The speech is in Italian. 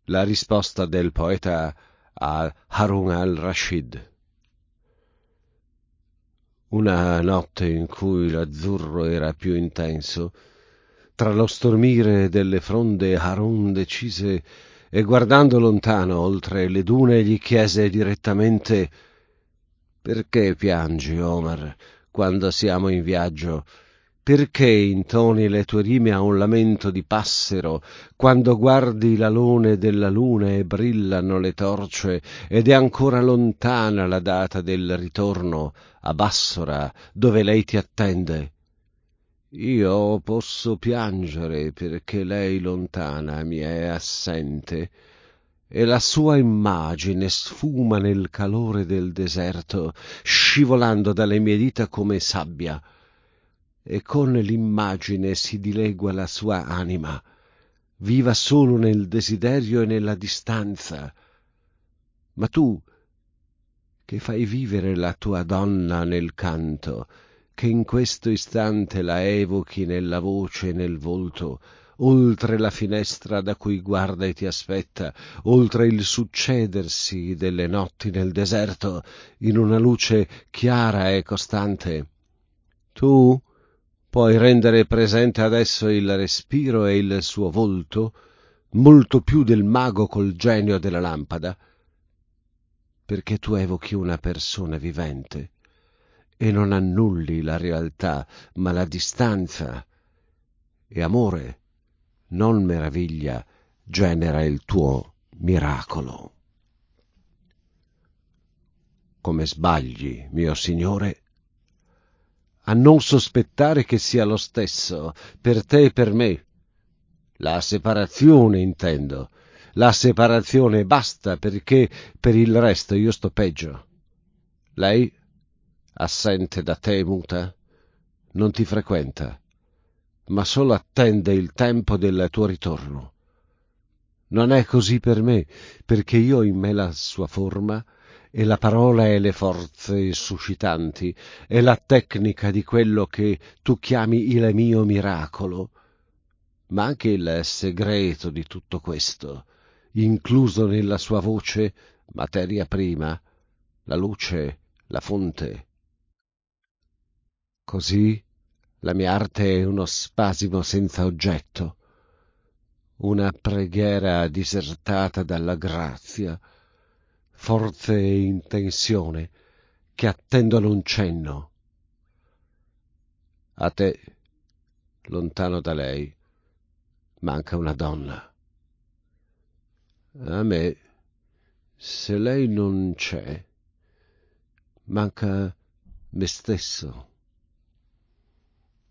La risposta del poeta a Harun al-Rashid. Una notte in cui l'azzurro era più intenso, tra lo stormire delle fronde Harun decise e guardando lontano oltre le dune gli chiese direttamente: «Perché piangi, Omar, quando siamo in viaggio? Perché intoni le tue rime a un lamento di passero quando guardi l'alone della luna e brillano le torce ed è ancora lontana la data del ritorno a Bassora, dove lei ti attende?» «Io posso piangere perché lei lontana mi è assente e la sua immagine sfuma nel calore del deserto, scivolando dalle mie dita come sabbia, e con l'immagine si dilegua la sua anima, viva solo nel desiderio e nella distanza. Ma tu, che fai vivere la tua donna nel canto, che in questo istante la evochi nella voce e nel volto, oltre la finestra da cui guarda e ti aspetta, oltre il succedersi delle notti nel deserto, in una luce chiara e costante, tu puoi rendere presente adesso il respiro e il suo volto, molto più del mago col genio della lampada, perché tu evochi una persona vivente e non annulli la realtà, ma la distanza. E amore, non meraviglia, genera il tuo miracolo. Come sbagli, mio signore, a non sospettare che sia lo stesso per te e per me. La separazione, intendo. La separazione basta, perché per il resto io sto peggio. Lei, assente da te e muta, non ti frequenta, ma solo attende il tempo del tuo ritorno. Non è così per me, perché io ho in me la sua forma, e la parola e le forze suscitanti, e la tecnica di quello che tu chiami il mio miracolo, ma anche il segreto di tutto questo, incluso nella sua voce, materia prima, la luce, la fonte. Così la mia arte è uno spasimo senza oggetto, una preghiera disertata dalla grazia, forze e intenzione che attendono un cenno. A te, lontano da lei, manca una donna. A me, se lei non c'è, manca me stesso.